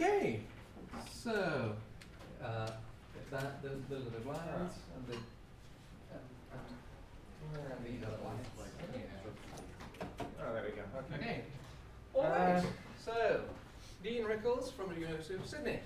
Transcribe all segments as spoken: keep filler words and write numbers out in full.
Okay, so uh, that the, the little lines and the and, and where are these other lines? Oh, there we go. Okay. Okay. All right. Uh, so, Dean Rickles from the University of Sydney.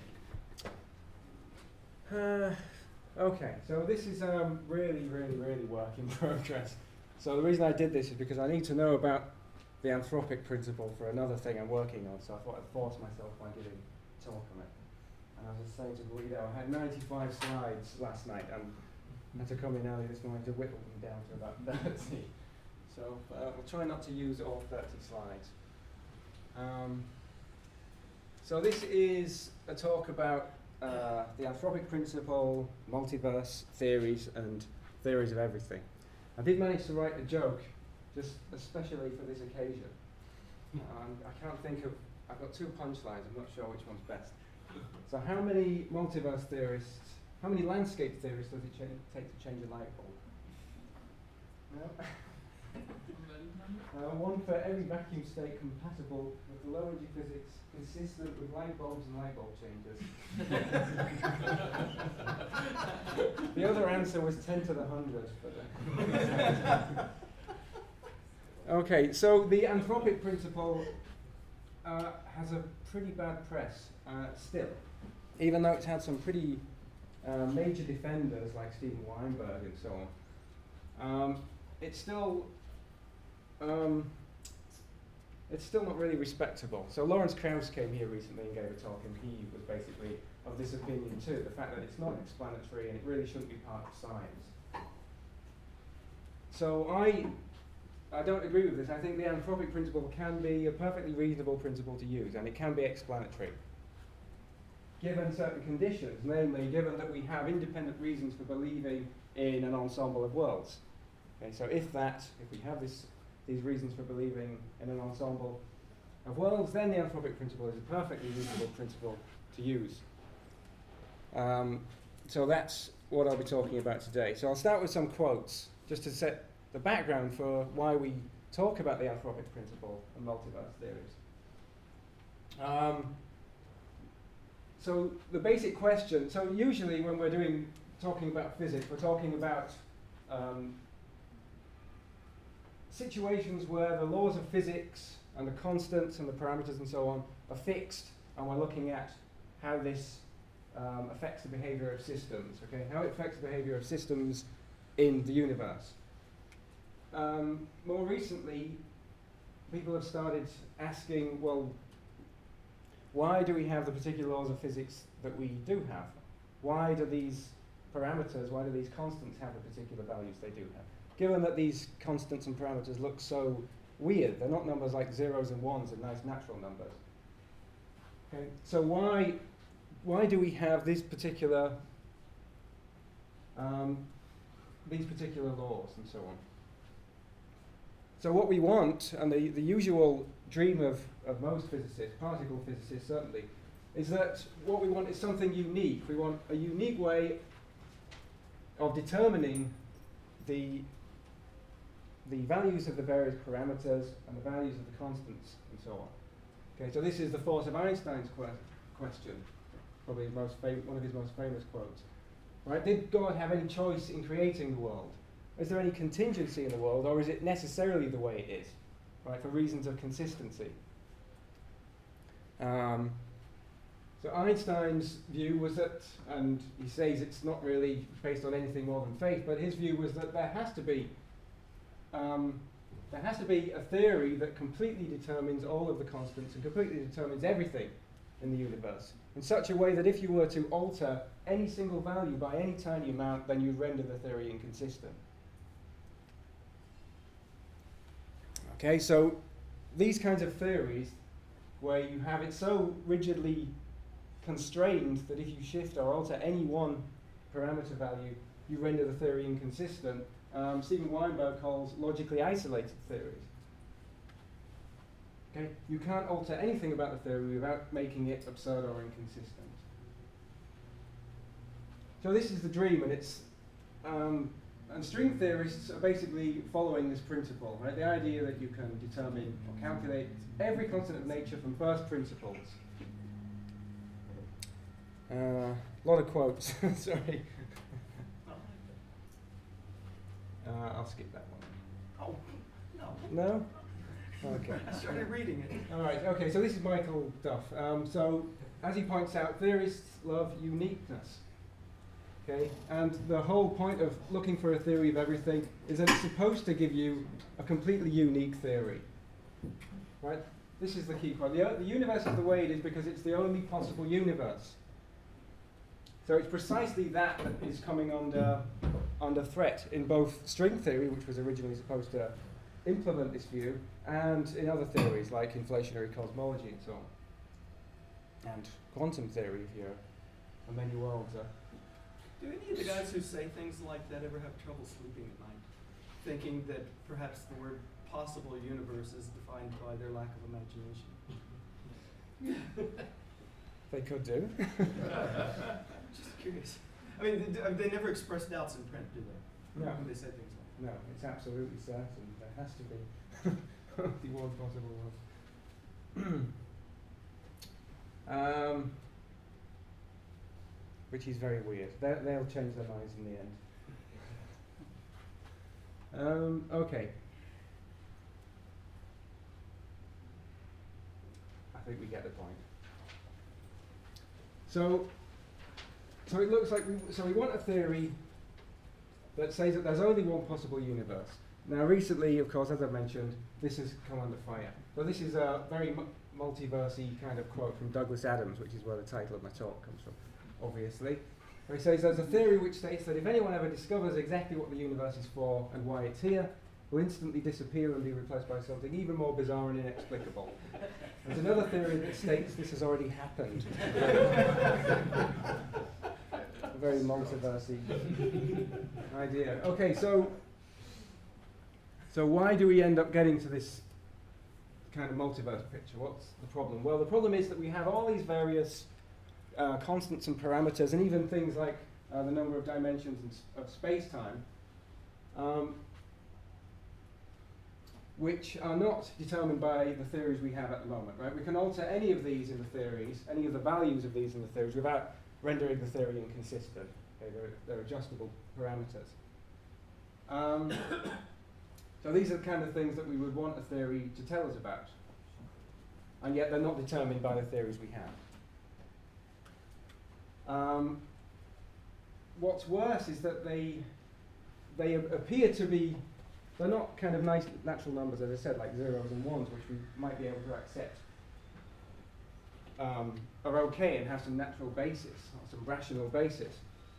Uh, okay, so this is um, really, really, really work in progress. So the reason I did this is because I need to know about the anthropic principle for another thing I'm working on, so I thought I'd force myself by giving a talk on it. And I was just saying to Guido, I had ninety-five slides last night and had to come in early this morning to whittle them down to about thirty. So uh, we'll try not to use all thirty slides. Um, so this is a talk about uh, the anthropic principle, multiverse theories, and theories of everything. I did manage to write a joke, just especially for this occasion. Um, I can't think of, I've got two punchlines, I'm not sure which one's best. So how many multiverse theorists, how many landscape theorists does it cha- take to change a light bulb? No? uh, one for every vacuum state compatible with the low energy physics consistent with light bulbs and light bulb changes. The other answer was ten to the hundred. But okay, so the anthropic principle uh, has a pretty bad press uh, still, even though it's had some pretty uh, major defenders like Steven Weinberg and so on. Um, it's still um, it's still not really respectable. So Lawrence Krauss came here recently and gave a talk, and he was basically of this opinion too, the fact that it's not explanatory and it really shouldn't be part of science. So I I don't agree with this. I think the anthropic principle can be a perfectly reasonable principle to use, and it can be explanatory, given certain conditions, namely given that we have independent reasons for believing in an ensemble of worlds. Okay, so if that, if we have this, these reasons for believing in an ensemble of worlds, then the anthropic principle is a perfectly reasonable principle to use. Um, so that's what I'll be talking about today. So I'll start with some quotes, just to set the background for why we talk about the anthropic principle and multiverse theories. Um, so the basic question, so usually when we're doing, talking about physics, we're talking about um, situations where the laws of physics and the constants and the parameters and so on are fixed, and we're looking at how this um, affects the behavior of systems, okay? How it affects the behavior of systems in the universe. Um, more recently, people have started asking, well, why do we have the particular laws of physics that we do have? Why do these parameters, why do these constants have the particular values they do have? Given that these constants and parameters look so weird, they're not numbers like zeros and ones and nice natural numbers. Okay, so why, why do we have this particular, um, these particular laws and so on? So what we want, and the, the usual dream of, of most physicists, particle physicists certainly, is that what we want is something unique. We want a unique way of determining the, the values of the various parameters and the values of the constants and so on. Okay, so this is the force of Einstein's que- question, probably most fam- one of his most famous quotes. Right? Did God have any choice in creating the world? Is there any contingency in the world, or is it necessarily the way it is, right, for reasons of consistency? Um, so Einstein's view was that, and he says it's not really based on anything more than faith, but his view was that there has to be, um, there has to be a theory that completely determines all of the constants and completely determines everything in the universe, in such a way that if you were to alter any single value by any tiny amount, then you render the theory inconsistent. Okay, so these kinds of theories, where you have it so rigidly constrained that if you shift or alter any one parameter value, you render the theory inconsistent, um, Steven Weinberg calls logically isolated theories. Okay, you can't alter anything about the theory without making it absurd or inconsistent. So this is the dream, and it's um, and string theorists are basically following this principle, right? The idea that you can determine or calculate every constant of nature from first principles. A uh, lot of quotes. Sorry. Uh, I'll skip that one. Oh, no. No? Okay. I started reading it. All right. Okay. So this is Michael Duff. Um, so as he points out, theorists love uniqueness. Okay. And the whole point of looking for a theory of everything is that it's supposed to give you a completely unique theory. Right? This is the key point. The, the universe is the way it is because it's the only possible universe. So it's precisely that that is coming under, under threat in both string theory, which was originally supposed to implement this view, and in other theories like inflationary cosmology and so on. And quantum theory here, and many worlds are. Do any of the guys who say things like that ever have trouble sleeping at night, thinking that perhaps the word possible universe is defined by their lack of imagination? They could do. Just curious. I mean, they, they never express doubts in print, do they? No. When they say things like No, it's absolutely certain. There has to be the one possible one. um, which is very weird. They, they'll change their minds in the end. Um, okay. I think we get the point. So, so it looks like we, so we want a theory that says that there's only one possible universe. Now, recently, of course, as I've mentioned, this has come under fire. So this is a very mu- multiversy kind of quote from Douglas Adams, which is where the title of my talk comes from, obviously. Where he says there's a theory which states that if anyone ever discovers exactly what the universe is for and why it's here, will instantly disappear and be replaced by something even more bizarre and inexplicable. There's another theory that states this has already happened. A very multiversy idea. Okay, so so why do we end up getting to this kind of multiverse picture? What's the problem? Well, the problem is that we have all these various uh, constants and parameters, and even things like uh, the number of dimensions in s- of space-time, um, which are not determined by the theories we have at the moment, right? We can alter any of these in the theories, any of the values of these in the theories, without rendering the theory inconsistent. Okay, they're, they're adjustable parameters. Um, so these are the kind of things that we would want a theory to tell us about. And yet they're not determined by the theories we have. Um, what's worse is that they, they a- appear to be They're not kind of nice natural numbers, as I said, like zeros and ones, which we might be able to accept, um, are okay and have some natural basis, or some rational basis.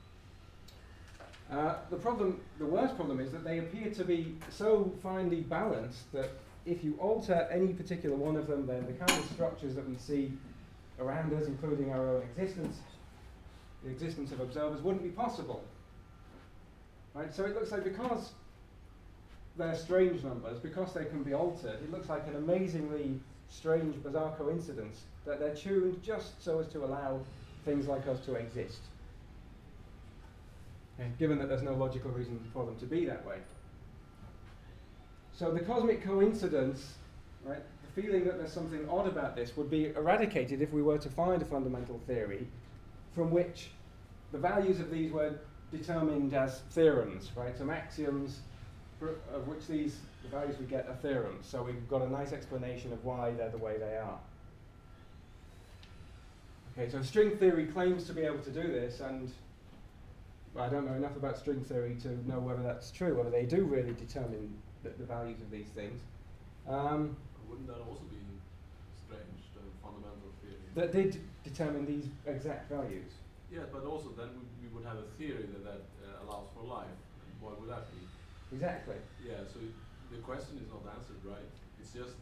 Uh, the problem, the worst problem is that they appear to be so finely balanced that if you alter any particular one of them, then the kind of structures that we see around us, including our own existence, the existence of observers, wouldn't be possible. Right? So it looks like because they're strange numbers, because they can be altered, it looks like an amazingly strange, bizarre coincidence that they're tuned just so as to allow things like us to exist. Okay, given that there's no logical reason for them to be that way. So the cosmic coincidence, right, the feeling that there's something odd about this would be eradicated if we were to find a fundamental theory from which the values of these were determined as theorems, right, some axioms of which these, the values we get are theorems. So we've got a nice explanation of why they're the way they are. Okay, so string theory claims to be able to do this, and well, I don't know enough about string theory to know whether that's true, whether they do really determine the, the values of these things. Um, Wouldn't that also be strange, the fundamental theory? that did determine these exact values. Yes, but also then we, we would have a theory that, that uh, allows for life. Why would that be? Exactly. Yeah, so it, the question is not answered, right? It's just...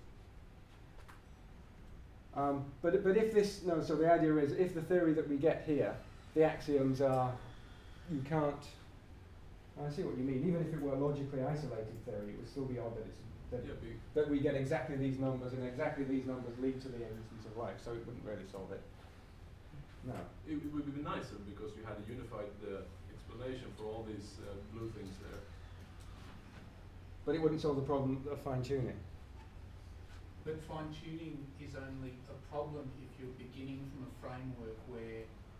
Um, but, but if this, no, so the idea is if the theory that we get here, the axioms are, you can't, I see what you mean, even if it were a logically isolated theory, it would still be odd that, it's, that, Yeah, be- that we get exactly these numbers and exactly these numbers lead to the existence of life, so it wouldn't really solve it. No. It, it would be nicer because you had a unified uh, explanation for all these uh, blue things there. But it wouldn't solve the problem of fine-tuning. But fine-tuning is only a problem if you're beginning from a framework where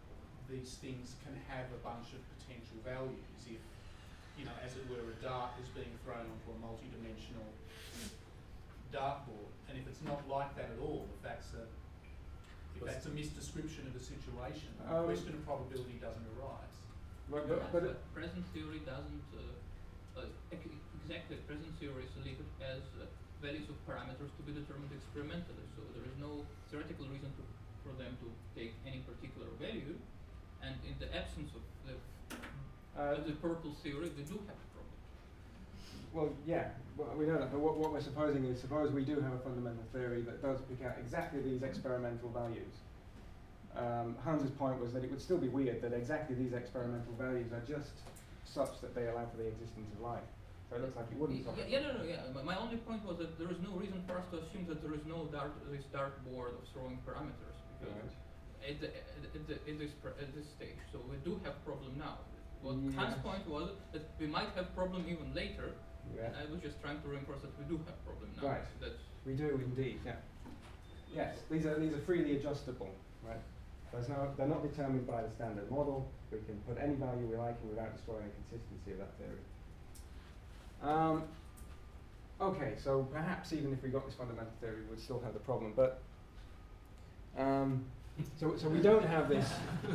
these things can have a bunch of potential values if, you know, as it were, a dart is being thrown onto a multi-dimensional dartboard. And if it's not like that at all, if that's a, if that's a misdescription of the situation, the Um, question of probability doesn't arise. But, Yeah, but, but it, but present theory doesn't uh, uh, ec- exactly present theory is leave it as uh, values of parameters to be determined experimentally. So there is no theoretical reason to, for them to take any particular value, and in the absence of the, uh, of the purple theory, they do have a problem. well, yeah, well, we know that, but what, what we're supposing is, suppose we do have a fundamental theory that does pick out exactly these experimental values. Um, Hans's point was that it would still be weird that exactly these experimental values are just such that they allow for the existence of life. So it looks like it wouldn't solve Yeah, it. yeah, no, no, yeah. My, my only point was that there is no reason for us to assume that there is no dart, this dartboard of throwing parameters. Because Right. at, the, at, the, at, this, pr- at this stage, so we do have problem now. What Hans' Yes. point was that we might have problem even later. Yeah. And I was just trying to reinforce that we do have problem now. Right. That's We do indeed, yeah. Yes, these are these are freely adjustable, right? There's no, they're not determined by the standard model. We can put any value we like in without destroying the consistency of that theory. Um, okay, so perhaps even if we got this fundamental theory, we would still have the problem. But um, so so we don't have this.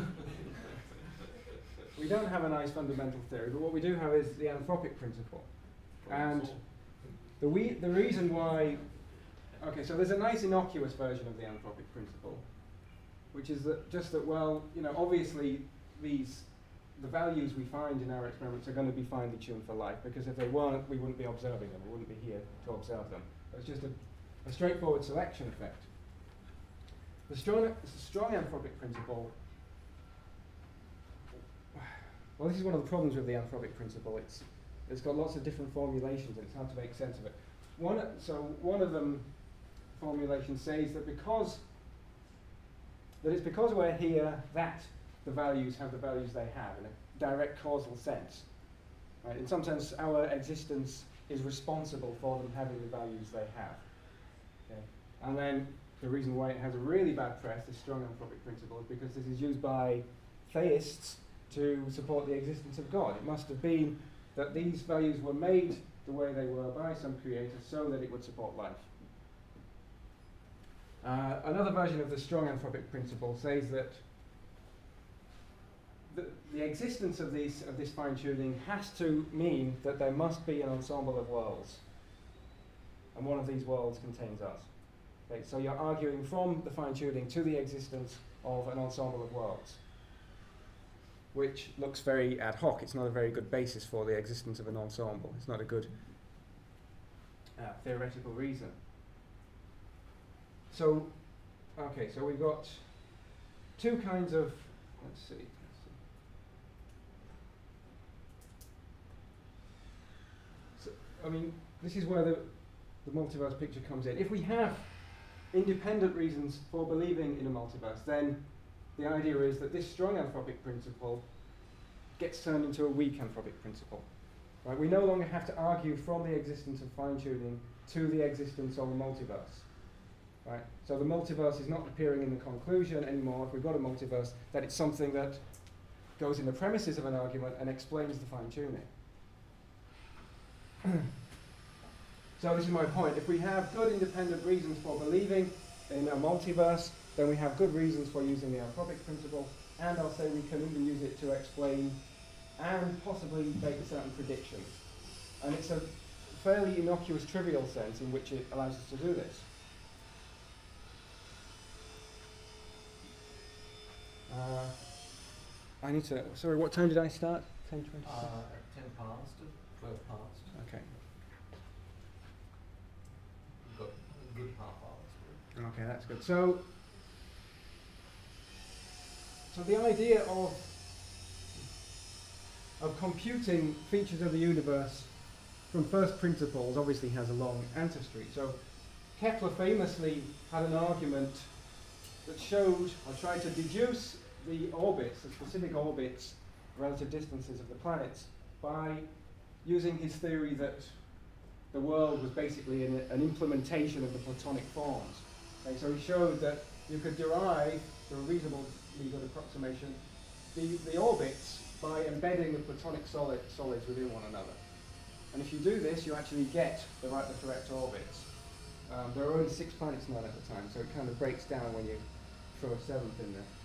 We don't have a nice fundamental theory, but what we do have is the anthropic principle. And the we the reason why, okay, so there's a nice innocuous version of the anthropic principle, which is that just that, well, you know, obviously these the values we find in our experiments are going to be finely tuned for life, because if they weren't, we wouldn't be observing them. We wouldn't be here to observe them. It's just a, a straightforward selection effect. The strong, the strong anthropic principle. Well, this is one of the problems with the anthropic principle. It's it's got lots of different formulations, and it's hard to make sense of it. One, so one of them formulation says that because that it's because we're here that the values have the values they have in a direct causal sense. Right? In some sense, our existence is responsible for them having the values they have. Okay? And then the reason why it has a really bad press, this strong anthropic principle, is because this is used by theists to support the existence of God. It must have been that these values were made the way they were by some creator so that it would support life. Uh, another version of the strong anthropic principle says that the, the existence of, these, of this fine-tuning has to mean that there must be an ensemble of worlds, and one of these worlds contains us. Okay, so you're arguing from the fine-tuning to the existence of an ensemble of worlds, which looks very ad hoc. It's not a very good basis for the existence of an ensemble. It's not a good uh, theoretical reason. So, okay, so we've got two kinds of, let's see, let's see. So, I mean, this is where the, the multiverse picture comes in. If we have independent reasons for believing in a multiverse, then the idea is that this strong anthropic principle gets turned into a weak anthropic principle. Right? We no longer have to argue from the existence of fine-tuning to the existence of a multiverse. Right? So the multiverse is not appearing in the conclusion anymore, if we've got a multiverse, that it's something that goes in the premises of an argument and explains the fine-tuning. So this is my point. If we have good independent reasons for believing in a multiverse, then we have good reasons for using the anthropic principle, and I'll say we can even use it to explain and possibly make certain predictions. And it's a fairly innocuous, trivial sense in which it allows us to do this. Uh, I need to, sorry, what time did I start? ten twenty? Uh, at ten past, twelve past. Okay. We've got a good half hour. Okay, that's good. So, so the idea of of computing features of the universe from first principles obviously has a long ancestry. So, Kepler famously had an argument that showed, or tried to deduce the orbits, the specific orbits, relative distances of the planets, by using his theory that the world was basically an, an implementation of the Platonic forms. Okay, so he showed that you could derive, through a reasonably good approximation, the, the orbits by embedding the platonic solid, solids within one another. And if you do this, you actually get the right, the correct orbits. Um, there are only six planets known at the time, so it kind of breaks down when you throw a seventh in there.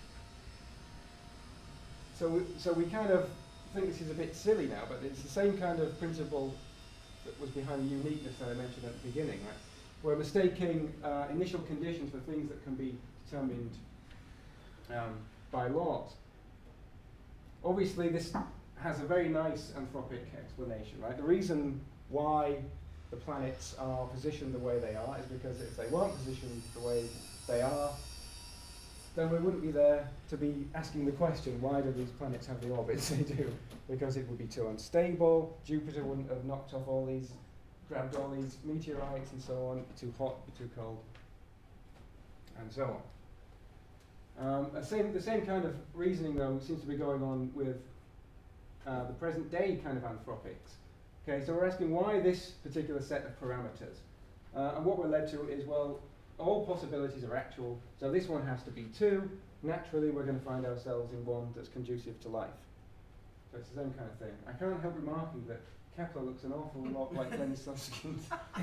So, we, so we kind of think this is a bit silly now, but it's the same kind of principle that was behind the uniqueness that I mentioned at the beginning, right? We're mistaking uh, initial conditions for things that can be determined um, by laws. Obviously, this has a very nice anthropic explanation, right? The reason why the planets are positioned the way they are is because if they weren't positioned the way they are, then we wouldn't be there to be asking the question, why do these planets have the orbits they do? Because it would be too unstable, Jupiter wouldn't have knocked off all these, grabbed all these meteorites and so on, be too hot, be too cold, and so on. Um, the, same, the same kind of reasoning, though, seems to be going on with uh, the present day kind of anthropics. Okay, so we're asking why this particular set of parameters? Uh, and what we're led to is, well, all possibilities are actual, so this one has to be two. Naturally, we're going to find ourselves in one that's conducive to life. So it's the same kind of thing. I can't help remarking that Kepler looks an awful lot like Lenny Susskind.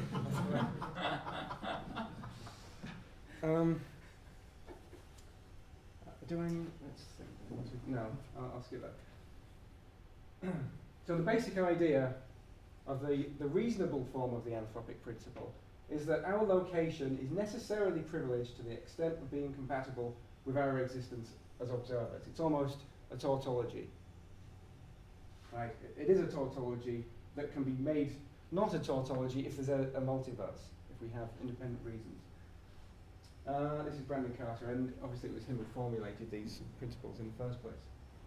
um, do I need, let's think. No, I'll, I'll skip that. So the basic idea of the, the reasonable form of the anthropic principle is that our location is necessarily privileged to the extent of being compatible with our existence as observers. It's almost a tautology. Right? It is a tautology that can be made not a tautology if there's a, a multiverse, if we have independent reasons. Uh, this is Brandon Carter, and obviously it was him who formulated these principles in the first place.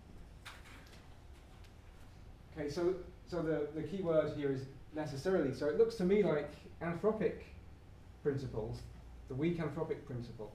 Okay, so, so the, the key word here is necessarily. So it looks to me like anthropic principles, the weak anthropic principle,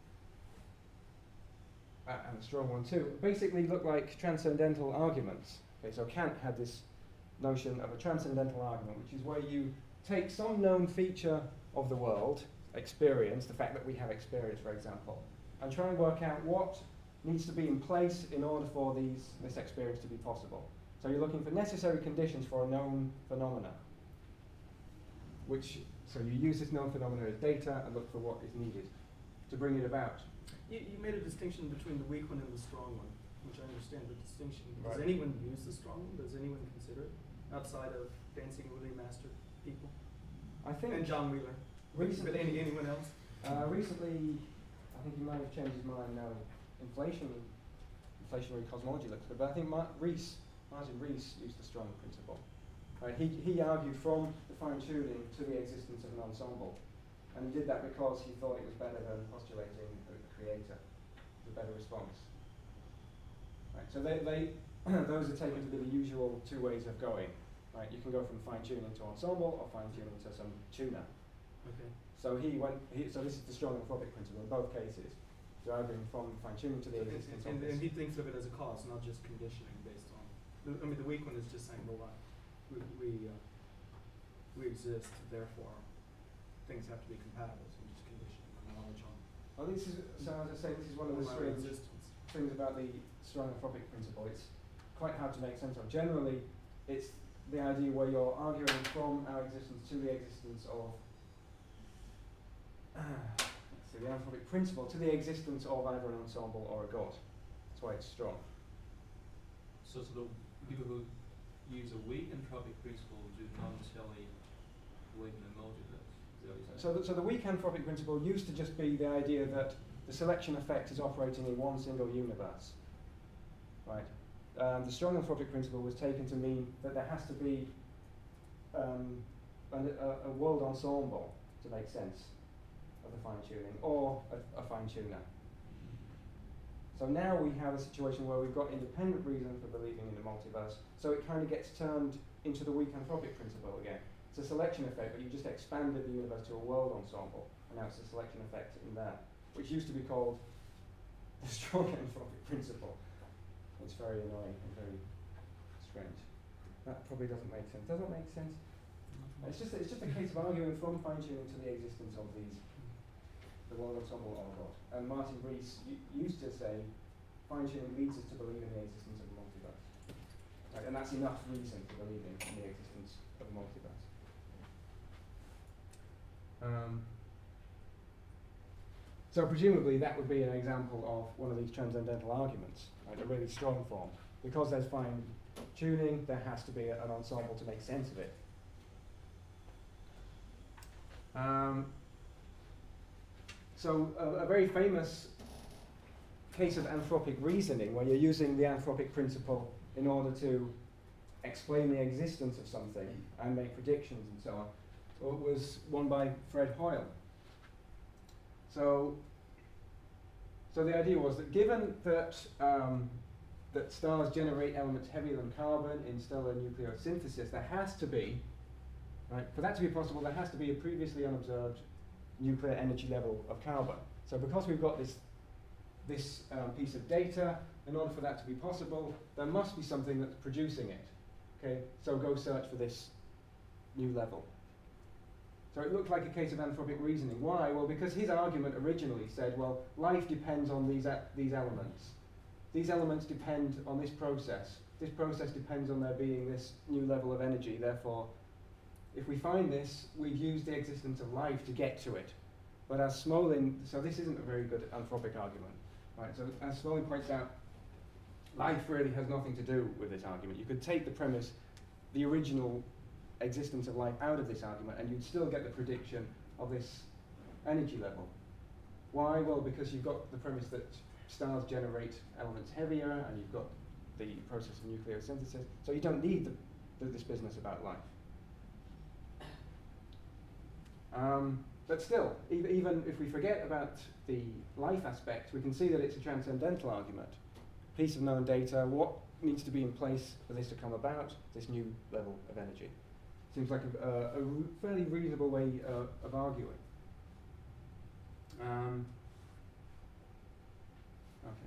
uh, and a strong one too, basically look like transcendental arguments. Okay, so Kant had this notion of a transcendental argument, which is where you take some known feature of the world, experience, the fact that we have experience, for example, and try and work out what needs to be in place in order for these, this experience to be possible. So you're looking for necessary conditions for a known phenomena, which, so you use this known phenomena as data and look for what is needed to bring it about. You, you made a distinction between the weak one and the strong one, which I understand the distinction. Does Right. anyone use the strong one? Does anyone consider it outside of Dancing Willie Master people? I think And John Wheeler. recently, But any, anyone else? uh, recently, I think he might have changed his mind now. Inflation, inflationary cosmology looks good, but I think Mar- Rees, Martin Rees used the strong principle. Right? He, he argued from the fine-tuning to the existence of an ensemble, and he did that because he thought it was better than postulating the creator, the better response. Right? So they, they those are taken to be the usual two ways of going. Right? You can go from fine-tuning to ensemble, or fine-tuning to some tuner. Okay. So he went. He, so this is the strong anthropic principle in both cases, driving from fine-tuning to the And, existence and, of and this. he thinks of it as a cause, not just conditioning based on. The, I mean, the weak one is just saying, well, uh, we we, uh, we exist, therefore things have to be compatible. So we just condition our knowledge on. Well, this is so. As I say, this is one of the our strange existence. things about the strong anthropic principle. It's quite hard to make sense of. Generally, it's the idea where you're arguing from our existence to the existence of so the anthropic principle to the existence of either an ensemble or a god. That's why it's strong. So, so the people who use a weak anthropic principle do not necessarily believe in a multiverse. Is that what you're saying? So, the, so the weak anthropic principle used to just be the idea that the selection effect is operating in one single universe, right? Um, the strong anthropic principle was taken to mean that there has to be um, a, a, a world ensemble to make sense of the fine-tuning, or a, a fine-tuner. So now we have a situation where we've got independent reason for believing in the multiverse, so it kind of gets turned into the weak anthropic principle again. It's a selection effect, but you just expanded the universe to a world ensemble, and now it's a selection effect in there, which used to be called the strong anthropic principle. It's very annoying and very strange. That probably doesn't make sense. Does it make sense? It's just it's just a case of arguing from fine-tuning to the existence of these, the world ensemble or God. And Martin Rees u- used to say fine-tuning leads us to believe in the existence of a multiverse. Right, and that's enough reason to believe in, in the existence of a multiverse. Um, so presumably that would be an example of one of these transcendental arguments, right, a really strong form. Because there's fine tuning, there has to be a, an ensemble to make sense of it. Um, so a, a very famous case of anthropic reasoning, where you're using the anthropic principle in order to explain the existence of something and make predictions and so on, well, was one by Fred Hoyle. So, so the idea was that given that um, that stars generate elements heavier than carbon in stellar nucleosynthesis, there has to be, right, for that to be possible, there has to be a previously unobserved nuclear energy level of carbon. So because we've got this, this um, piece of data, in order for that to be possible, there must be something that's producing it. Okay, so go search for this new level. So it looked like a case of anthropic reasoning. Why? Well, because his argument originally said, well, life depends on these, these elements. These elements depend on this process. This process depends on there being this new level of energy. Therefore, if we find this, we've used the existence of life to get to it. But as Smolin, so this isn't a very good anthropic argument, right? So as Smolin points out, life really has nothing to do with this argument. You could take the premise, the original existence of life out of this argument, and you'd still get the prediction of this energy level. Why? Well, because you've got the premise that stars generate elements heavier, and you've got the process of nucleosynthesis, so you don't need the, the, this business about life. Um, but still, e even if we forget about the life aspect, we can see that it's a transcendental argument. Piece of known data, what needs to be in place for this to come about, this new level of energy. Seems like a, a, a fairly reasonable way uh, of arguing. Um, okay.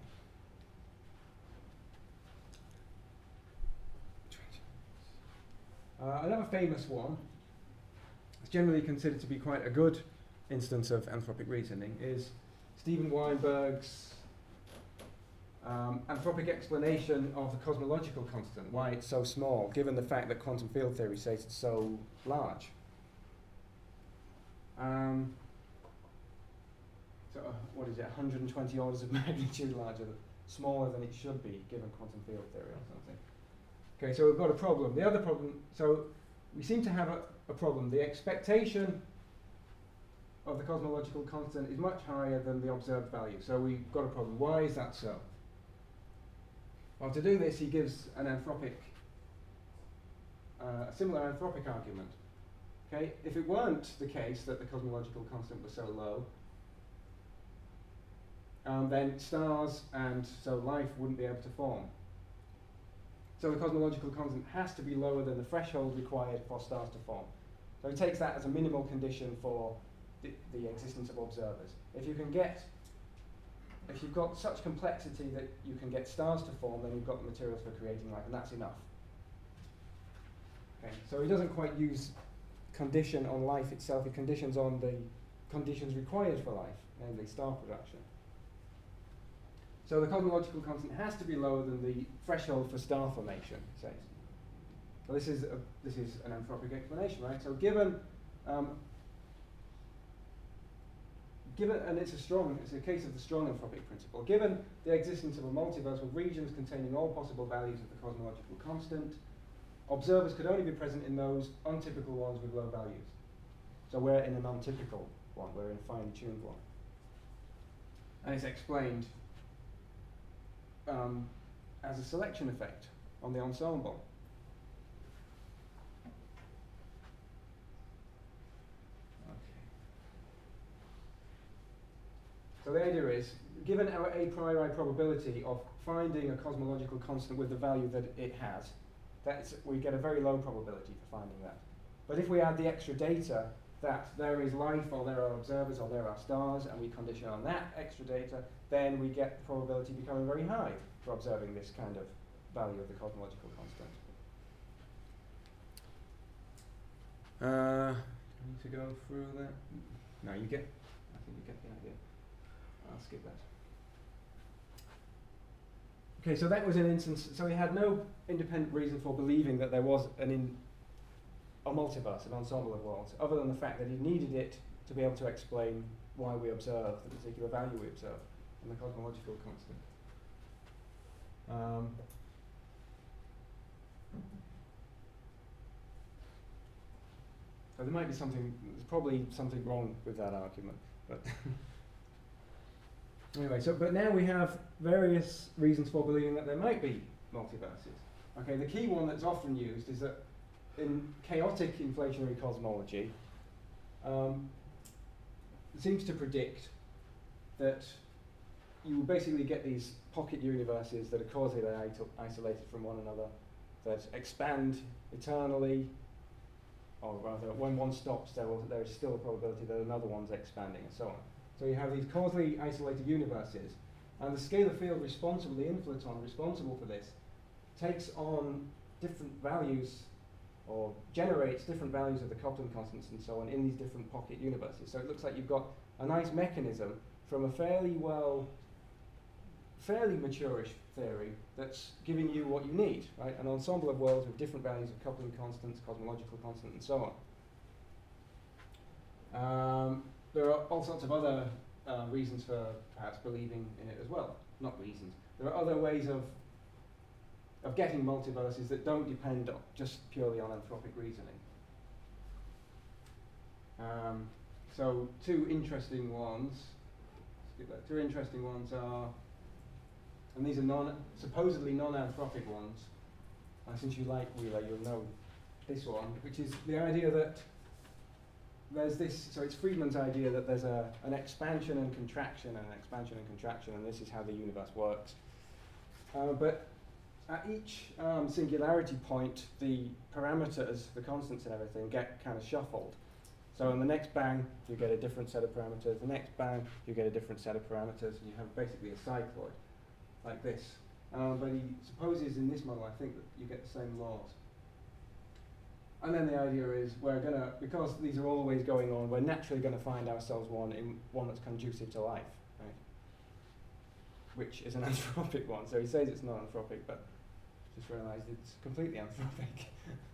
Uh, another famous one, it's generally considered to be quite a good instance of anthropic reasoning, is Steven Weinberg's um, anthropic explanation of the cosmological constant, why it's so small, given the fact that quantum field theory says it's so large. Um, so, uh, what is it, one hundred twenty orders of magnitude larger, smaller than it should be, given quantum field theory or something. Okay, so we've got a problem. The other problem, so we seem to have a, a problem. The expectation of the cosmological constant is much higher than the observed value. So we've got a problem. Why is that so? Well, to do this, he gives an anthropic, uh, a similar anthropic argument. Okay, if it weren't the case that the cosmological constant was so low, um, then stars and so life wouldn't be able to form. So the cosmological constant has to be lower than the threshold required for stars to form. So he takes that as a minimal condition for the, the existence of observers. If you can get, if you've got such complexity that you can get stars to form, then you've got the materials for creating life, and that's enough. Okay, so he doesn't quite use condition on life itself, he conditions on the conditions required for life, namely star production. So the cosmological constant has to be lower than the threshold for star formation, he says. So this is, a, this is an anthropic explanation, right? So given, um, given, and it's a strong, it's a case of the strong anthropic principle. Given the existence of a multiverse with regions containing all possible values of the cosmological constant, observers could only be present in those untypical ones with low values. So we're in an untypical one, we're in a finely tuned one. And it's explained um, as a selection effect on the ensemble. So the idea is, given our a priori probability of finding a cosmological constant with the value that it has, that's, we get a very low probability for finding that. But if we add the extra data that there is life, or there are observers, or there are stars, and we condition on that extra data, then we get the probability becoming very high for observing this kind of value of the cosmological constant. Uh, do I need to go through that? No, you get, I think you get the idea. I'll skip that. Okay, so that was an instance. So he had no independent reason for believing that there was an in a multiverse, an ensemble of worlds, other than the fact that he needed it to be able to explain why we observe the particular value we observe in the cosmological constant. Um, so there might be something, there's probably something wrong with that argument, but anyway, so but now we have various reasons for believing that there might be multiverses. Okay, the key one that's often used is that in chaotic inflationary cosmology, um, it seems to predict that you will basically get these pocket universes that are causally isolated from one another, that expand eternally, or rather, when one stops, there, will, there is still a probability that another one's expanding, and so on. So you have these causally isolated universes, and the scalar field responsible, the inflaton responsible for this, takes on different values, or generates different values of the Copeland constants and so on in these different pocket universes. So it looks like you've got a nice mechanism from a fairly well, fairly mature-ish theory that's giving you what you need, right? An ensemble of worlds with different values of coupling constants, cosmological constant, and so on. Um, there are all sorts of other uh, reasons for perhaps believing in it as well. Not reasons. There are other ways of of getting multiverses that don't depend on just purely on anthropic reasoning. Um, so two interesting ones, skip that, two interesting ones are, and these are non, supposedly non-anthropic ones, and since you like Wheeler, you'll know this one, which is the idea that there's this, so it's Friedman's idea that there's a, an expansion and contraction, and an expansion and contraction, and this is how the universe works. Uh, but at each um, singularity point, the parameters, the constants and everything, get kind of shuffled. So in the next bang, you get a different set of parameters. The next bang, you get a different set of parameters, and you have basically a cycloid, like this. Um, but he supposes in this model, I think, that you get the same laws. And then the idea is we're going to, because these are always going on, we're naturally going to find ourselves one in one that's conducive to life, right? Which is an anthropic one. So he says it's not anthropic, but just realised it's completely anthropic.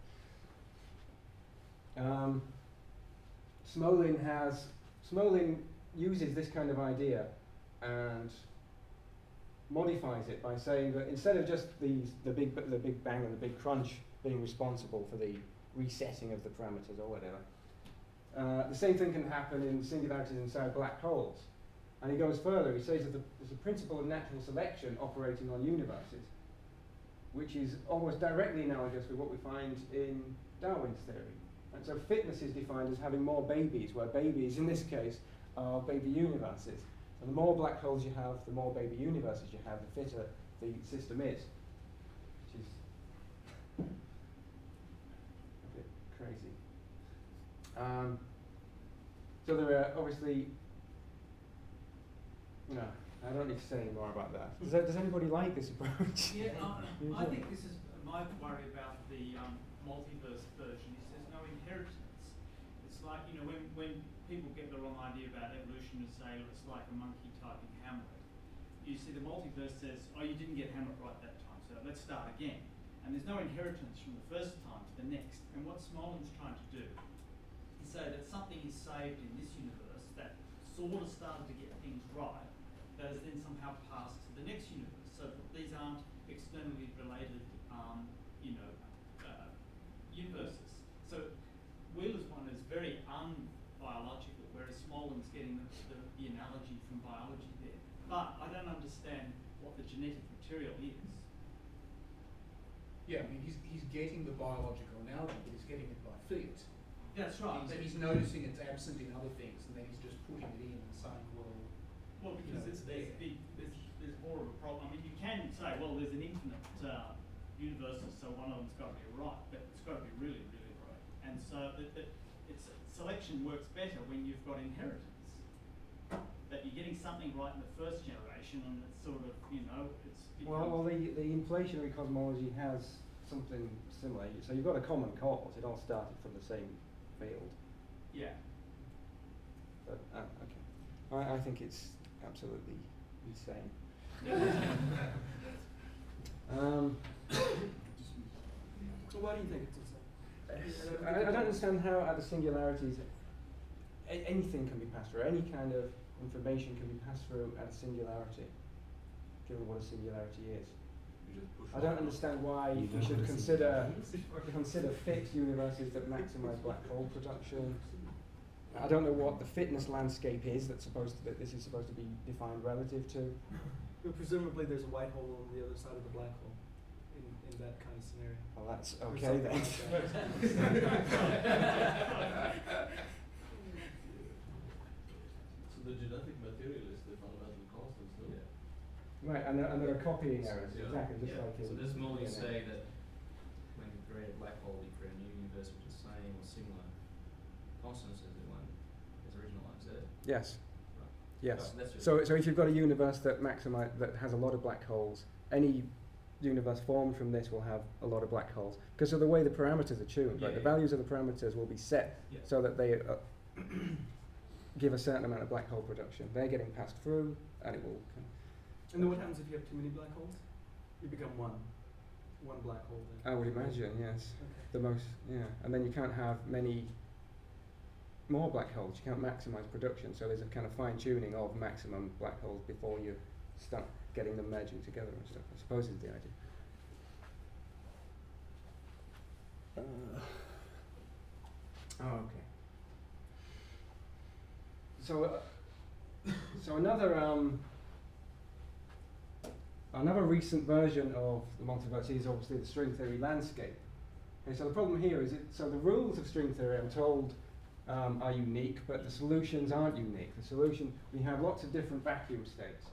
um, Smolin has, Smolin uses this kind of idea and modifies it by saying that instead of just these, the big, the big bang and the big crunch being responsible for the resetting of the parameters or whatever, uh, the same thing can happen in singularities inside black holes. And he goes further. He says that the, there's a principle of natural selection operating on universes, which is almost directly analogous with what we find in Darwin's theory. And so fitness is defined as having more babies, where babies, in this case, are baby universes. So the more black holes you have, the more baby universes you have, the fitter the system is, which is a bit crazy. Um, so there are obviously, you know, I don't need to say any more about that. Does, that, does anybody like this approach? Yeah, I, I think this is my worry about the um, multiverse version is there's no inheritance. It's like, you know, when, when people get the wrong idea about evolution and say it's like a monkey typing Hamlet, you see the multiverse says, oh, you didn't get Hamlet right that time, so let's start again. And there's no inheritance from the first time to the next. And what Smolin's trying to do is say that something is saved in this universe that sort of started to get things right, that is then somehow passed to the next universe, so that these aren't externally related, um, you know, uh, universes. So Wheeler's one is very unbiological, whereas Smolin's getting the, the, the analogy from biology there. But I don't understand what the genetic material is. Yeah, I mean, he's, he's getting the biological analogy, but he's getting it by fiat. That's right. He's, he's noticing it's absent in other things, and then he's just putting it in and saying, well, Well, because you know, it's, it's there's, there. the, there's, there's more of a problem. I mean, you can say, well, there's an infinite uh, universes, so one of them's got to be right, but it's got to be really, really right. And so it, it, it's, selection works better when you've got inheritance. That you're getting something right in the first generation, and it's sort of, you know, it's Well, well the, the inflationary cosmology has something similar. So you've got a common cause. It all started from the same field. yeah. But, uh, okay. I, I think it's absolutely insane. Um, So why do you think it's the same? I, I don't understand how at the singularities a- anything can be passed through, any kind of information can be passed through at a singularity, given what a singularity is. You just push I don't on. understand why You we don't should want to consider see- consider fixed universes that maximize black hole production. I don't know what the fitness landscape is that's supposed to, that this is supposed to be defined relative to. But presumably there's a white hole on the other side of the black hole in, in that kind of scenario. Well, that's Or okay something then. like that. So the genetic material is the fundamental constant still. Yeah. Right, and there, and there are copying errors, Yeah. exactly, just Yeah. like in So this is more D you N A. say that when you create a black hole, you create a new universe which is the same or similar constants as the one, as the original one. Is that it? Yes. Right. Yes. Oh, that's just So, so if you've got a universe that maximi- that has a lot of black holes, any universe formed from this will have a lot of black holes because of the way the parameters are tuned. Yeah, right? The yeah. values of the parameters will be set Yeah. so that they uh, give a certain amount of black hole production. They're getting passed through, and it will. And then what happens if you have too many black holes? You become one. One black hole then. I would imagine, yes. Okay. The most, yeah. And then you can't have many more black holes. You can't maximize production. So there's a kind of fine tuning of maximum black holes before you start getting them merging together and stuff. I suppose is the idea. Uh, oh, okay. So, uh, so another um, another recent version of the multiverse is obviously the string theory landscape. Okay, so the problem here is it, so the rules of string theory, I'm told, um, are unique, but the solutions aren't unique. The solution, we have lots of different vacuum states.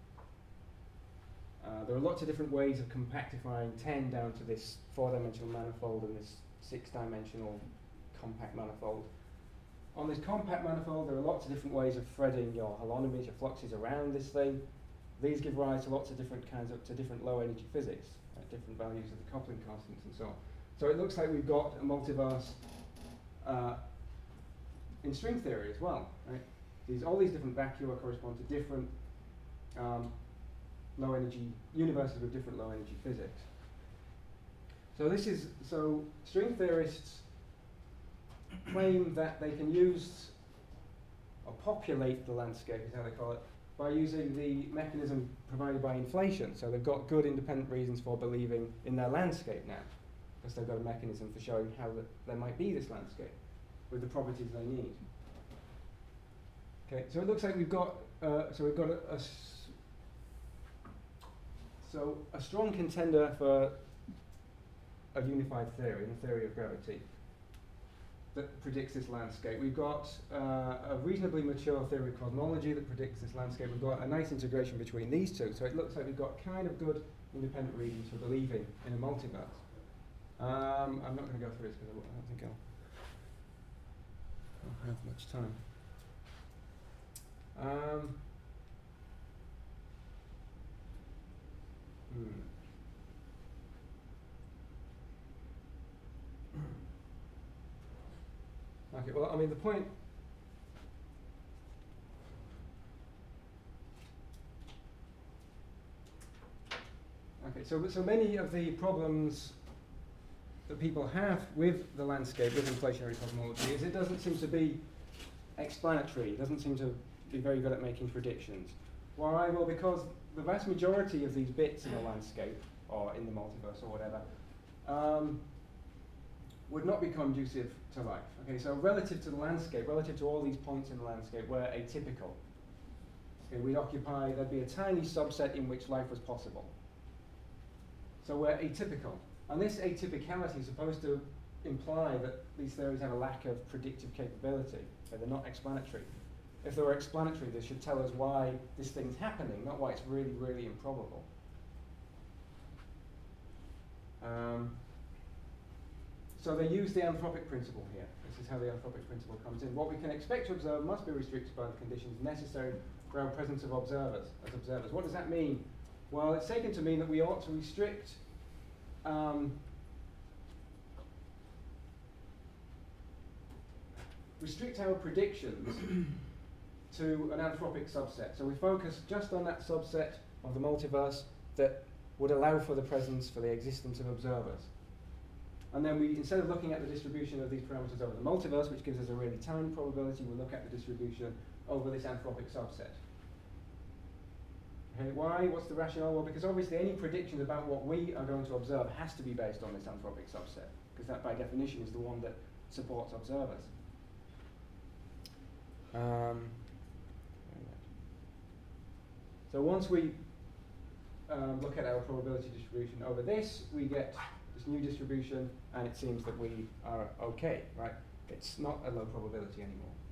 Uh, there are lots of different ways of compactifying ten down to this four-dimensional manifold and this six-dimensional compact manifold. On this compact manifold, there are lots of different ways of threading your holonomies, your fluxes around this thing. These give rise to lots of different kinds of, to different low-energy physics, at different values of the coupling constants and so on. So it looks like we've got a multiverse uh, in string theory as well, right? These, all these different vacua correspond to different um, low-energy universes with different low-energy physics. So this is, so string theorists claim that they can use or populate the landscape, is how they call it, by using the mechanism provided by inflation. So they've got good independent reasons for believing in their landscape now, because they've got a mechanism for showing how the, there might be this landscape with the properties they need. Okay, so it looks like we've got uh, so we've got a, a s- so a strong contender for a unified theory, the theory of gravity, that predicts this landscape. We've got uh, a reasonably mature theory of cosmology that predicts this landscape. We've got a nice integration between these two. So it looks like we've got kind of good independent reasons for believing in a multiverse. Um, I'm not going to go through this because I, I don't think I'll, I'll have much time. Um, hmm. Okay, well, I mean, the point. Okay, so so many of the problems that people have with the landscape, with inflationary cosmology, is it doesn't seem to be explanatory. It doesn't seem to be very good at making predictions. Why? Well, because the vast majority of these bits in the landscape, or in the multiverse, or whatever, um, would not be conducive to life. Okay, so relative to the landscape, relative to all these points in the landscape, we're atypical. Okay, we occupy, there'd be a tiny subset in which life was possible. So we're atypical. And this atypicality is supposed to imply that these theories have a lack of predictive capability. Okay, they're not explanatory. If they were explanatory, they should tell us why this thing's happening, not why it's really, really improbable. Um, So they use the anthropic principle here. This is how the anthropic principle comes in. What we can expect to observe must be restricted by the conditions necessary for our presence of observers, as observers. What does that mean? Well, it's taken to mean that we ought to restrict um, restrict our predictions to an anthropic subset. So we focus just on that subset of the multiverse that would allow for the presence, for the existence of observers. And then we, instead of looking at the distribution of these parameters over the multiverse, which gives us a really tiny probability, we'll look at the distribution over this anthropic subset. Okay, why? What's the rationale? Well, because obviously any predictions about what we are going to observe has to be based on this anthropic subset, because that by definition is the one that supports observers. Um, so once we um, look at our probability distribution over this, we get this new distribution, and it seems that we are okay, right? It's not a low probability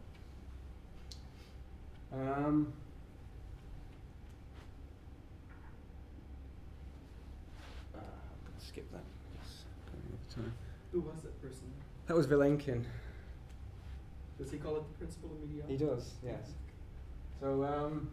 anymore. Um, uh, skip that. It's going over time. Who was that person? That was Vilenkin. Does he call it the principle of mediocrity? He does, yes. So, um,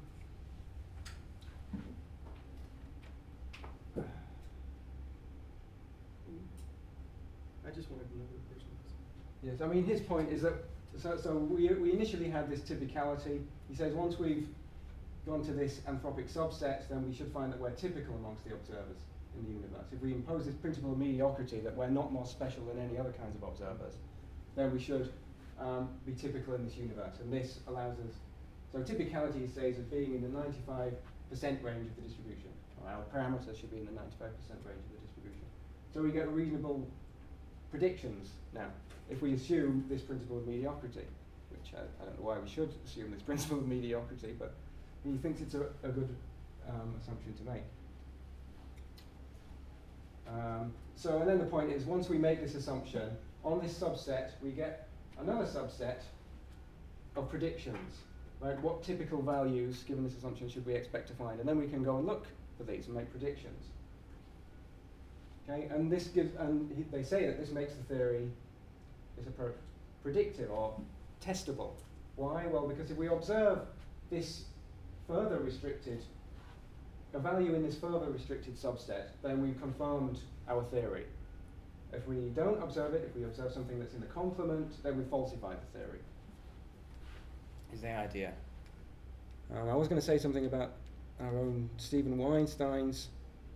I just wanted to know who the person was. yes, I mean, his point is that, so, so we, we initially had this typicality. He says once we've gone to this anthropic subset, then we should find that we're typical amongst the observers in the universe. If we impose this principle of mediocrity, that we're not more special than any other kinds of observers, then we should um, be typical in this universe. And this allows us, so typicality he says as being in the ninety-five percent range of the distribution. Or our parameters should be in the ninety-five percent range of the distribution. So we get reasonable predictions now, if we assume this principle of mediocrity, which I, I don't know why we should assume this principle of mediocrity, but he thinks it's a, a good um, assumption to make. Um, so, and then the point is, once we make this assumption, on this subset, we get another subset of predictions. Right? What typical values, given this assumption, should we expect to find? And then we can go and look for these and make predictions. Okay, and this gives, and he, they say that this makes the theory, this approach, predictive or testable. Why? Well, because if we observe this further restricted, a value in this further restricted subset, then we've confirmed our theory. If we don't observe it, if we observe something that's in the complement, then we falsify the theory. Is the idea. Um, I was going to say something about our own Stephen Weinstein's.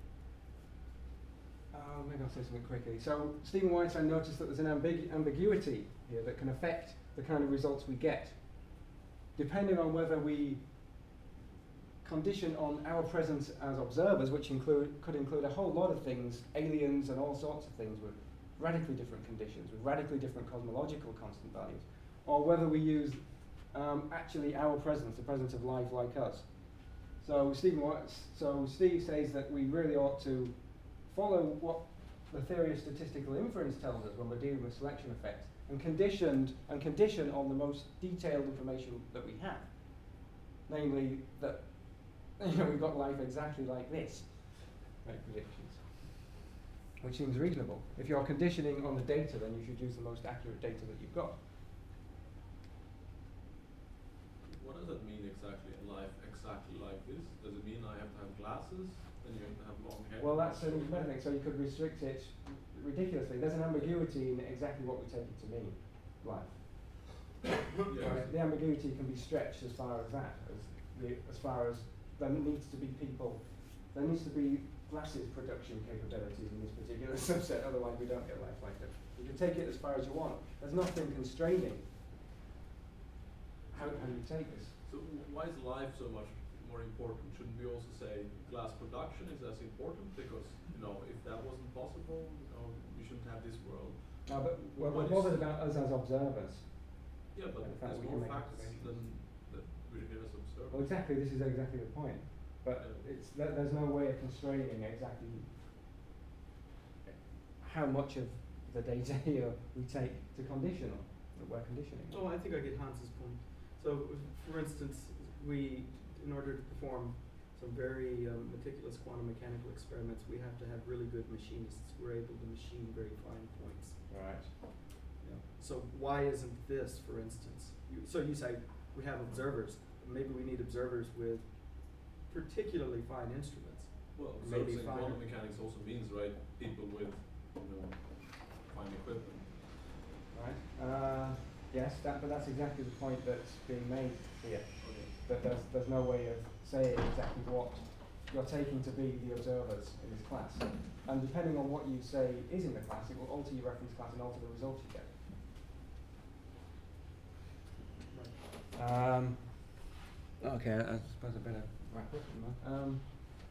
Uh, maybe I'll say something quickly. So Stephen Weinstein noticed that there's an ambigu ambiguity here that can affect the kind of results we get, depending on whether we condition on our presence as observers, which include could include a whole lot of things, aliens and all sorts of things with radically different conditions, with radically different cosmological constant values, or whether we use um, actually our presence, the presence of life like us. So Stephen, so Steve says that we really ought to follow what the theory of statistical inference tells us when we're dealing with selection effects, and conditioned and condition on the most detailed information that we have, namely that you know we've got life exactly like this. Make predictions, which seems reasonable. If you're conditioning on the data, then you should use the most accurate data that you've got. What does that mean exactly? Life exactly like this? Does it mean I have to have glasses and you have to have long hair? Well, that's an important thing. So you could restrict it ridiculously. There's an ambiguity in exactly what we take it to mean, life. Yes. Right? The ambiguity can be stretched as far as that, as, the, as far as there needs to be people, there needs to be glasses production capabilities in this particular subset, otherwise we don't get life like that. You can take it as far as you want. There's nothing constraining how, how you take this. So why is life so much more important? Shouldn't we also say glass production is as important? Because, you know, if that wasn't possible, you know, we shouldn't have this world. No, but we're, What we're is- bothered about us as observers. Yeah, but And the fact there's we can more make facts observations. than that we're here as observers. Well, exactly, this is exactly the point. But Yeah. it's th there's no way of constraining exactly how much of the data here we take to condition on, that we're conditioning. Oh, I think I get Hans's point. So, for instance, we, in order to perform some very um, meticulous quantum mechanical experiments, we have to have really good machinists who are able to machine very fine points. Right. Yeah. So why isn't this, for instance? You, so you say we have observers. Maybe we need observers with particularly fine instruments. Well, Maybe observing fine. quantum mechanics also means, right, people with, you know, fine equipment. Right. Uh, yes, that, but that's exactly the point that's being made here. Okay. That there's, there's no way of saying exactly what you're taking to be the observers in this class. And depending on what you say is in the class, it will alter your reference class and alter the results you get. Um, okay, I suppose I better wrap up now. Um,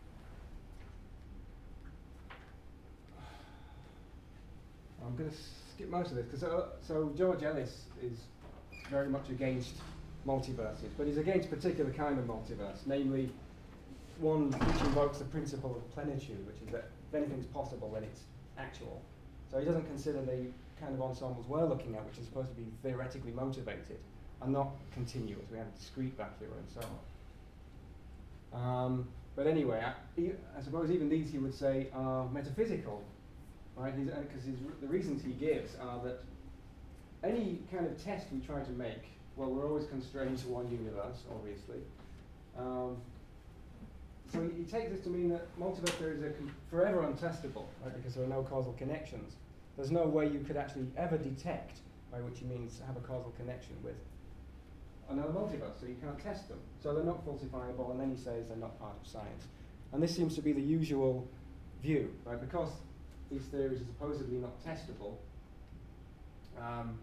I'm going to skip most of this because uh, so George Ellis is very much against multiverses, but he's against a particular kind of multiverse, namely one which invokes the principle of plenitude, which is that if anything's possible, then it's actual. So he doesn't consider the kind of ensembles we're looking at, which is supposed to be theoretically motivated, and not continuous. We have a discrete vacuum and so on. Um, but anyway, I, he, I suppose even these he would say are metaphysical, right? Because uh, the reasons he gives are that any kind of test we try to make, well, we're always constrained to one universe, obviously. Um, so he, he takes this to mean that multiverse theories are com- forever untestable, right? Because there are no causal connections. There's no way you could actually ever detect, by which he means have a causal connection with another multiverse, so you can't test them. So they're not falsifiable, and then he says they're not part of science. And this seems to be the usual view, right? Because these theories are supposedly not testable, um,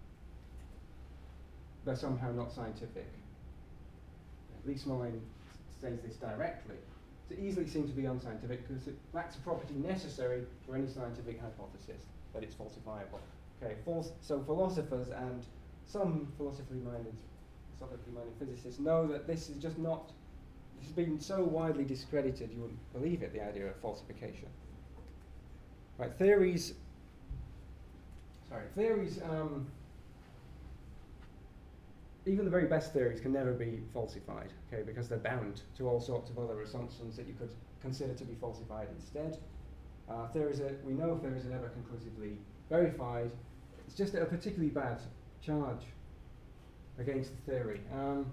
they're somehow not scientific. Leesmoine says this directly. It easily seems to be unscientific because it lacks a property necessary for any scientific hypothesis, that it's falsifiable. Okay, false, so philosophers and some philosophically minded, philosophically minded physicists know that this is just not, this has been so widely discredited you wouldn't believe it, the idea of falsification. Right, theories, sorry, theories, um, even the very best theories can never be falsified, okay, because they're bound to all sorts of other assumptions that you could consider to be falsified instead. Uh, theories are, we know theories are never conclusively verified. It's just a particularly bad charge against the theory. Um,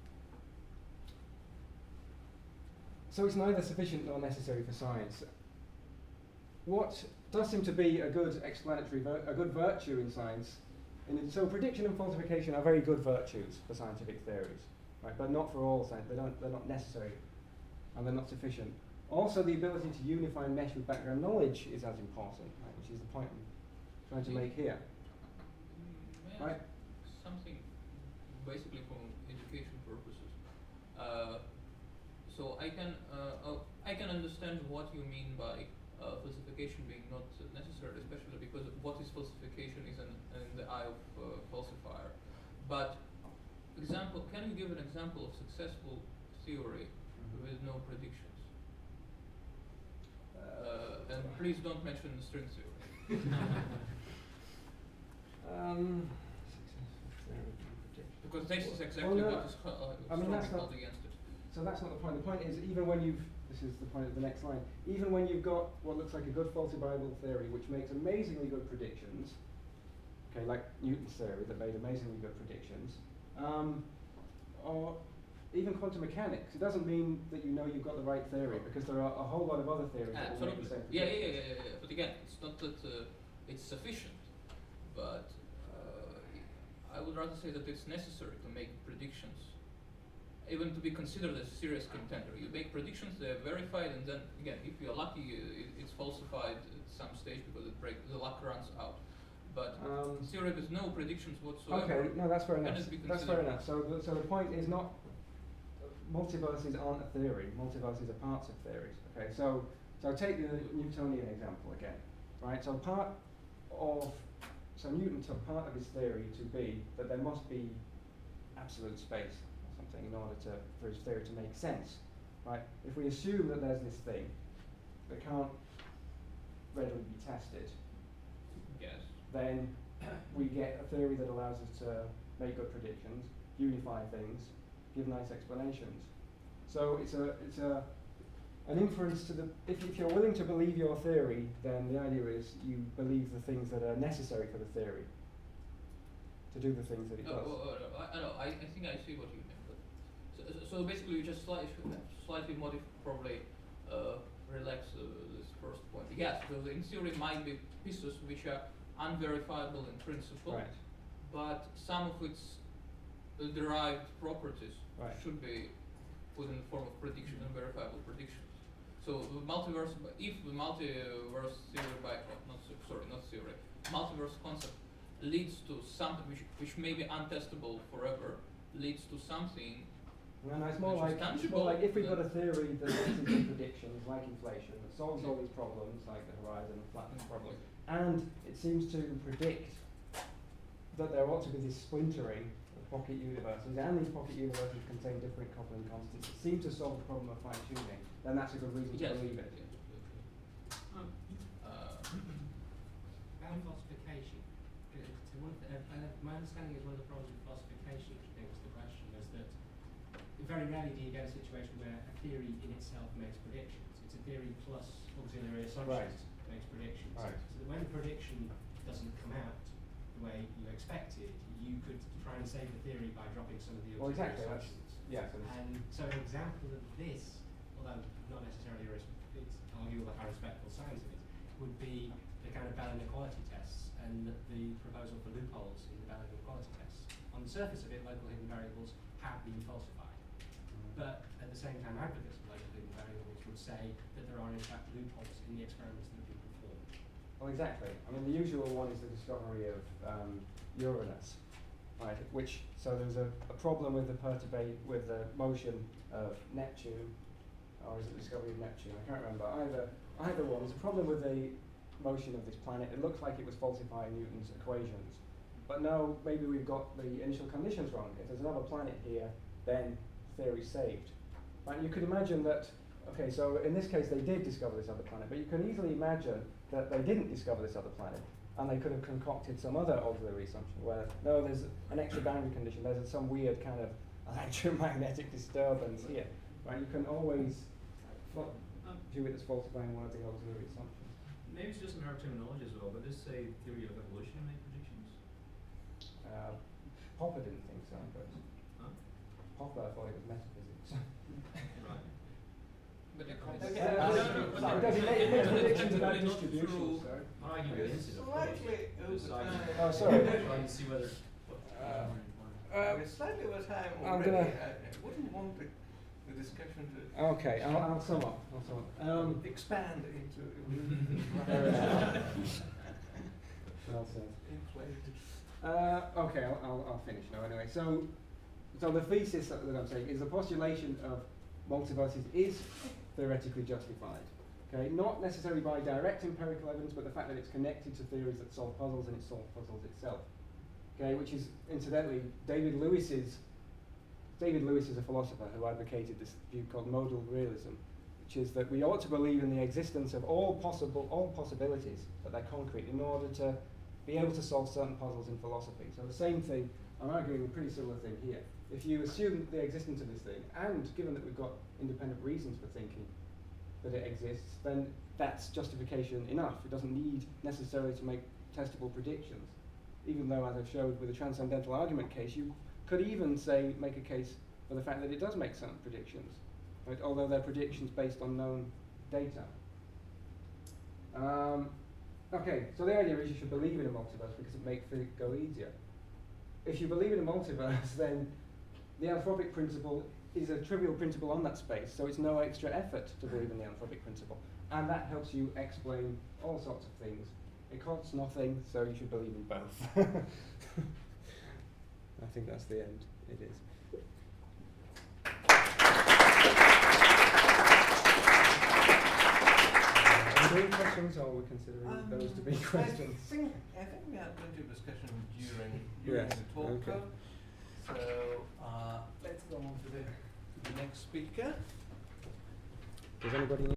so it's neither sufficient nor necessary for science. What does seem to be a good explanatory, vir- a good virtue in science, and so prediction and falsification are very good virtues for scientific theories, right? But not for all science. They don't. They're not necessary, and they're not sufficient. Also, the ability to unify and mesh with background knowledge is as important, right? Which is the point I'm trying to make here. Mm, right? Something basically for education purposes. Uh, so I can uh, uh, I can understand what you mean by uh, falsification being not necessary, especially because what is falsification is in, in the eye of uh, falsifier. But example, can you give an example of successful theory mm-hmm. with no predictions? Uh, and please don't mention string theory. um, because this is exactly well, no, what is uh, I mean, that's called not, against it. So that's not the point. The point is, even when you've, this is the point of the next line, even when you've got what looks like a good falsifiable theory which makes amazingly good predictions, okay, like Newton's theory that made amazingly good predictions, um, or even quantum mechanics, it doesn't mean that you know you've got the right theory, because there are a whole lot of other theories that will make the same yeah, predictions. yeah, yeah, yeah, yeah. But again, it's not that uh, it's sufficient, but uh, I would rather say that it's necessary to make predictions, even to be considered a serious contender. You make predictions, they're verified, and then again, if you're lucky, uh, it, it's falsified at some stage because it break, the luck runs out. But Um, theory with no predictions whatsoever. Okay, no, that's fair enough. Can it be That's fair considered? enough. So, the, so the point is not multiverses aren't a theory. Multiverses are parts of theories. Okay, so so take the Newtonian example again, right? So part of so Newton took part of his theory to be that there must be absolute space or something in order to for his theory to make sense, right? If we assume that there's this thing that can't readily be tested, Yes. then we get a theory that allows us to make good predictions, unify things, give nice explanations. So it's a it's a an inference to the if, if you're willing to believe your theory, then the idea is you believe the things that are necessary for the theory to do the things that it Oh, does. oh, oh, I, I know. I, I think I see what you mean. But so, so, so basically, you just slightly slightly modify, probably uh, relax uh, this first point. Yes, because in theory might be pieces which are unverifiable in principle, Right. but some of its uh, derived properties Right. should be put in the form of prediction and verifiable predictions. So the multiverse, if the multiverse theory by, oh, not so- sorry, not theory, multiverse concept leads to something which which may be untestable forever, leads to something. No, no, it's more Which is like, it's tangible, more like if we've got a then- theory that makes into predictions, like inflation, that solves all these problems, like the horizon and flatness problem, and it seems to predict that there ought to be this splintering of pocket universes, and these pocket universes contain different coupling constants that seem to solve the problem of fine-tuning, then that's a good reason Yes. to believe it. Uh, About falsification, uh, to one of the, uh, uh, my understanding is one of the problems with falsification, which begs the question, is that very rarely do you get a situation where a theory in itself makes predictions. It's a theory plus auxiliary assumptions makes predictions. Right. So that when the prediction doesn't come out the way you expected, you could try and save the theory by dropping some of the Well, auxiliary exactly, that's- assumptions. yeah, so it's- And so an example of this, although not necessarily res- it's arguable how respectful science is, would be the kind of Bell inequality tests and the proposal for loopholes in the Bell inequality tests. On the surface of it, local hidden variables have been falsified. But at the same time, advocates of local hidden variables would say that there are in fact loopholes in the experiments that have been performed. Well, exactly. I mean, the usual one is the discovery of um, Uranus, right? Which so there's a, a problem with the perturbate with the motion of Neptune, or is it the discovery of Neptune? I can't remember. Either either one. There's a problem with the motion of this planet. It looks like it was falsifying Newton's equations, but no, maybe we've got the initial conditions wrong. If there's another planet here, then theory saved. And you could imagine that. Okay, so in this case they did discover this other planet, but you can easily imagine that they didn't discover this other planet, and they could have concocted some other auxiliary assumption where, no, there's an extra boundary condition, there's some weird kind of electromagnetic disturbance here, right? You can always fo- Um, view it as falsifying one of the auxiliary assumptions. Maybe it's just in our terminology as well, but this say theory of evolution make predictions? Uh, Popper didn't think so, but Huh? Popper thought it was metaphysics. Right. But the Okay. concept- Yeah, no, no, that's no, true. but Sorry, the- does it make- it makes but predictions about technically not distributions, true. so- I'm arguing against it, of course. Slightly over Just time. arguing. Oh, sorry. Trying to see whether. Uh, Uh, we're slightly over time I'm already. gonna- I, I wouldn't want the, the discussion to Okay, I'll, I'll sum up. I'll sum up. Um, expand into Fair enough. well said. inflated. Uh, okay, I'll, I'll, I'll finish now anyway. So, so the thesis that, that I'm saying is the postulation of multiverses is theoretically justified. Okay, not necessarily by direct empirical evidence, but the fact that it's connected to theories that solve puzzles and it solves puzzles itself. Okay, which is incidentally David Lewis's. David Lewis is a philosopher who advocated this view called modal realism, which is that we ought to believe in the existence of all possible all possibilities, but they're concrete, in order to be able to solve certain puzzles in philosophy. So the same thing, I'm arguing a pretty similar thing here. If you assume the existence of this thing, and given that we've got independent reasons for thinking that it exists, then that's justification enough. It doesn't need necessarily to make testable predictions. Even though, as I've showed with the transcendental argument case, you could even say, make a case for the fact that it does make certain predictions, right? Although they're predictions based on known data. Um, okay, so the idea is you should believe in a multiverse because it makes it go easier. If you believe in a multiverse, then the anthropic principle is a trivial principle on that space, so it's no extra effort to believe in the anthropic principle. And that helps you explain all sorts of things. It costs nothing, so you should believe in both. I think that's the end. It is. Are there any questions, or are we considering Um, those to be questions? I think, I think we had plenty of discussion during, during Yes, the talk. okay. though. So uh, let's go on to the, to the next speaker. Does anybody